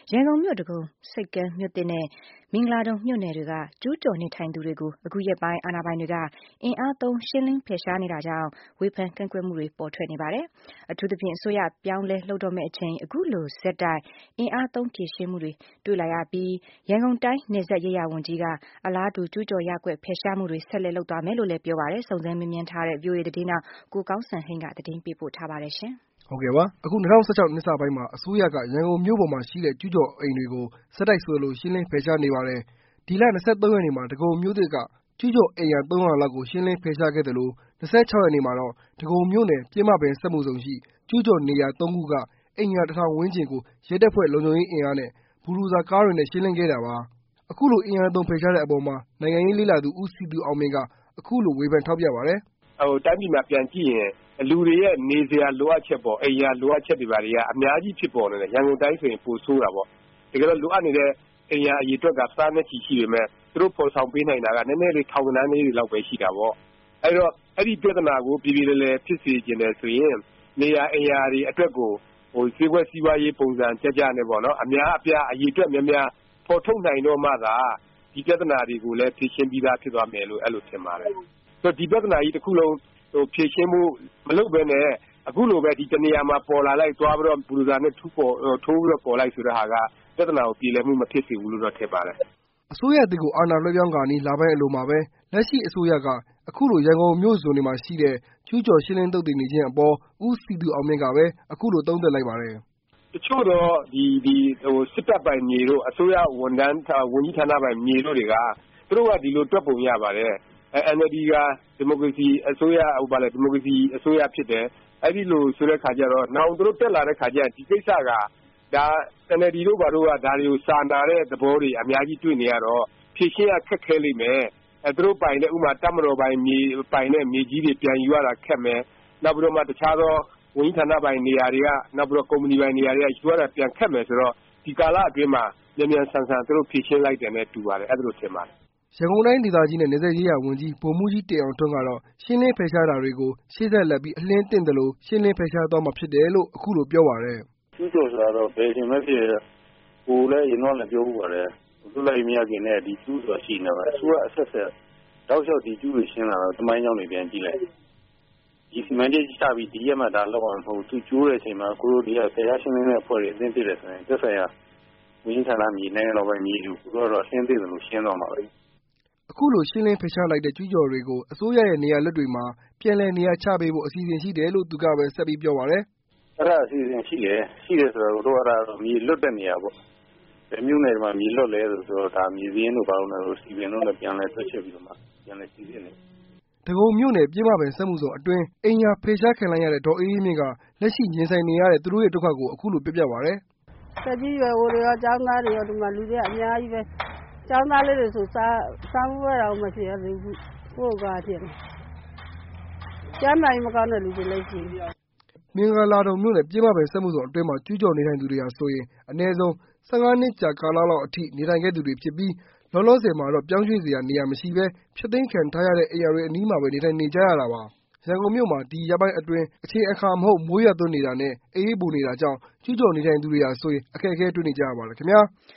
ရန်ကုန်မြို့တကုံဆိပ်ကမ်းမြို့သစ်နဲ့မင်္ဂလာဒုံမြို့နယ်တွေကကျူးကျော်နေထိုင်သူတွေကိုအခုရက်ပိုင်းအာဏာပိုင်တွေကအင်အားသုံးရှင်းလင်းဖယ်ရှားနေတာကြောင့်ဝေဖန်ကန့်ကွက်မှုတွေပေါ်ထွက်နေပါတယ်။အထူးသဖြင့်အစိုးရပြောင်းလဲလုပ်တော့မယ့်အချိန်အခုလိုဆက်တိုက်အင်အားသုံးဖြည့်ရှင်းမှုတွေတွေ့လာရပြီးရန်ကုန်တိုင်းနယ်စပ်ရေးရာဝန်ကြီးကအလားတူကျူးကျော်ရပ်ကွက်ဖယ်ရှားမှုတွေဆက်လက်လုပ်သွားမယ်လို့လည်းပြောပါတယ်။စုံစမ်းမေးမြန်းထားတဲ့ VOA သတင်းတောက်ကိုကောင်းစံဟိန်းကသတင်းပေးပို့ထားပါတယ်ရှင်။ဟုတ်ကဲ့ပါအခု2016နှစ်စပိုင်းမှာအစိုးရကရန်ကုန်မြို့ပေါ်မှာရှိတဲ့ကျူးကျော်အိမ်တွေကိုဆက်တိုက်ဆိုသလိုရှင်းလင်းဖယ်ရှားနေပါတယ်ဒီလ23ရက်နေ့မှာဒဂုံမြို့သစ်ကကျူးကျော်အိမ်ယာ300လောက်ကိုရှင်းလင်းဖယ်ရှားခဲ့သလို26ရက်နေ့မှာတော့ဒဂုံမြို့နယ်ပြင်းမပင်စက်မှုဇုံရှိကျူးကျော်နေရာ3ခုကအိမ်ယာ1000ဝန်းကျင်ကိုရဲတပ်ဖွဲ့လုံခြုံရေးအင်အားနဲ့ဘူဒိုဇာကားတွေနဲ့ရှင်းလင်းခဲ့တာပါအခုလိုအင်အားသုံးဖယ်ရှားတဲ့အပေါ်မှာနိုင်ငံရေးလေ့လာသူဦးစည်သူအောင်မင်းကအခုလိုဝေဖန်ထောက်ပြပါတယ်တိုင်းပြည်မှာပြန်ကြည့်ရင်လူတွေရဲ့နေစရာလိုအပ်ချက်ပေါ့အိမ်ယာလိုအပ်ချက်တွေပါတွေကအများကြီးဖြစ်ပေါ်နေတယ်ရန်ကုန်တိုင်းဆိုရင်ပိုဆိုးတာပေါ့တကယ်တော့လိုအပ်နေတဲ့အိမ်ယာအရေအတွက်ကစားနဲ့ချီရှိပေမဲ့သူတို့ပေါ်ဆောင်ပေးနိုင်တာကနည်းနည်းလေးထောင်ကနန်းလေးတွေလောက်ပဲရှိတာပေါ့အဲ့တော့အဲ့ဒီပြဿနာကိုပြည်ပြည်လဲဖြစ်စေခြင်းလဲဆိုရင်နေရာအိမ်ယာတွေအတွက်ကိုဈေးကွက်စီးပွားရေးပုံစံကြကြနဲ့ပေါ့နော်အများအပြားအရေအတွက်များများပေါ်ထုတ်နိုင်တော့မှသာဒီပြဿနာတွေကိုလည်းဖြေရှင်းပြီးသားဖြစ်သွားမယ်လို့အဲ့လိုထင်ပါတယ်ဆိုတော့ဒီပြဿနာကြီးတစ်ခုလုံးဖြေရှင်းမှုမလုပ်ဘဲနဲ့အခုလိုပဲဒီတနေရာမှာပေါ်လာလိုက်သွားပြီးတော့ဘူဒိုဇာနဲ့ထိုးပြီးတော့ပေါ်လိုက်ဆိုတဲ့ဟာကပြဿနာကိုပြည်လည်မှုမဖြစ်စေဘူးလို့တော့ထင်ပါတယ်အစိုးရတစ်ကိုအာဏာလွှဲပြောင်းကာနီးလာပိုင်းအလိုမှာပဲလက်ရှိအစိုးရကအခုလိုရန်ကုန်မြို့စွန်တွေမှာရှိတဲ့ကျူးကျော်ရှင်းလင်းသုတ်သင်နေခြင်းအပေါ်ဦးစီသူအောင်မြင့်ကပဲအခုလိုသုံးသပ်လိုက်ပါတယ်တချို့တော့ဒီစစ်တပ်ပိုင်မြေတို့အစိုးရဝန်ကြီးဌာနပိုင်မြေတို့တွေကသူတို့ကဒီလိုတွက်ပုံရပါတယ်NLD ကဒီမိုကရေစီအစိုးရဒီမိုကရေစီအစိုးရဖြစ်တယ်အဲ့ဒီလိုဆိုတဲ့ခါကျတော့နောက်သူတို့တက်လာတဲ့ခါကျရင်ဒီကိစ္စကဒါ NLD တို့ဘာတို့ကဒါတွေကိုစာနာတဲ့သဘောတွေအများကြီးတွေ့နေရတော့ဖြည့်ရှင်းရခက်ခဲလိမ့်မယ်သူတို့ပိုင်တဲ့ဥမာတပ်မတော်ပိုင်မြေပိုင်တဲ့မြေကြီးတွေပြန်ယူရတာခက်မယ်နောက်ပြီးတော့မှတခြားသောဝန်ကြီးဌာနပိုင်နေရာတွေကနောက်ပြီးတော့ကုမ္ပဏီပိုင်နေရာတွေကယူရတာပြန်ခက်မယ်ဆိုတော့ဒီကာလအတွင်းမှာမြန်မြန်ဆန်ဆန်သူတို့ဖြည့်ရှင်းလိုက်တယ်နဲ့တူပါတယ်အဲ့ဒါလိုထင်ပါတယ်ရန်ကုန်တိုင်းဒေသကြီးနဲ့နယ်စပ်ရေးရာဝန်ကြီးဗိုလ်မှူးကြီးတင်အောင်ထွန်းကတော့ရှင်းလင်းဖယ်ရှားတာတွေကိုရှေ့ဆက်လက်ပြီးအလင်းတင့်တယ်လို့ရှင်းလင်းဖယ်ရှားသွားမှာဖြစ်တယ်လို့အခုလိုပြောပါတယ်ကျူးကျော်ဆိုတာတော့ဘယ်ချိန်မှဖြစ်ကိုလည်းရင်တော့လည်းပြောဖို့ပါတယ်သူလည်းမရခင်နဲ့ဒီကျူးဆိုတာရှိနေပါအစိုးရအဆက်ဆက်တောက်လျှောက်ဒီကျူးတွေရှင်းလာတော့တမိုင်းကြောင်းတွေပြန်ကြည့်လိုက်ဒီစီမံကိန်းချပြီးဒီရက်မှဒါလောက်အောင်မဟုတ်သူကျိုးတဲ့အချိန်မှာကိုတို့ဒီကဆရာရှင်းလင်းတဲ့အဖွဲ့တွေအသင်းပြတယ်ဆိုရင်သက်ဆိုင်ရာဝင်းဌာနမြေနိုင်ငံတော်ပဲမြေလူကိုတော့အရှင်းသိတယ်လို့ရှင်းတော့မှာပဲအခုလိုရှင်းလင်းဖယ်ရှားလိုက်တဲ့ကျူးကျော်တွေကိုအစိုးရရဲ့နေရာလက်တွေမှာပြန်လည်နေရာချပေးဖို့အစီအစဉ်ရှိတယ်လို့သူကပဲဆက်ပြီးပြောပါတယ်အဲ့ဒါအစီအစဉ်ရှိတယ်ဆိုတော့တို့အဲ့ဒါမြေလွတ်တဲ့နေရာပေါ့ဒီမြို့နယ်မှာမြေလွတ်လဲဆိုတော့ဒါမြေစင်းတို့ဘာလို့လဲစီပင်တို့လည်းပြန်လဲဆွဲချက်ပြီးတော့မှပြန်လဲစီစဉ်နေဒဂုံမြို့နယ်ပြင်းမပင်စက်မှုဇုံအတွင်းအိမ်ယာဖယ်ရှားခံလိုက်ရတဲ့ဒေါ်အေးအေးမြင့်ကလက်ရှိရင်ဆိုင်နေရတဲ့သူတို့ရဲ့ဒုက္ခကိုအခုလိုပြပါတယ်တက်ကြီးရွယ်အိုတွေရောကျောင်းသားတွေရောဒီမှာလူတွေအများကြီးပဲကျောင်းသားလေးတွေဆိုစားမှုရအောင်မရှိရသေးဘူးကိုယ့်ကဖြစ်နေကျမ်းမာရေးမကောင်းတဲ့လူတွေလည်းရှိမင်္ဂလာဒုံမြို့နယ်ပြင်းမပင်စက်မှုဇုံအတွင်းမှာကျူးကျော်နေထိုင်သူတွေဟာဆိုရင်အနည်းဆုံး15နှစ်ကြာကာလလောက်အထိနေထိုင်ခဲ့သူတွေဖြစ်ပြီးလောလောဆယ်မှာတော့ပြောင်းရွှေ့စရာနေရာမရှိဘဲဖျက်သိမ်းခံထားရတဲ့အိမ်ယာတွေအနီးမှာပဲနေထိုင်နေကြရတာပါရန်ကုန်မြို့မှာဒီရက်ပိုင်းအတွင်းအချိန်အခါမဟုတ်မိုးရွာသွန်းနေတာနဲ့အေးအေးပူနေတာကြောင့်ကျူးကျော်နေထိုင်သူတွေဟာဆိုရင်အခက်အခဲတွေ့နေကြရပါတယ်ခင်ဗျာ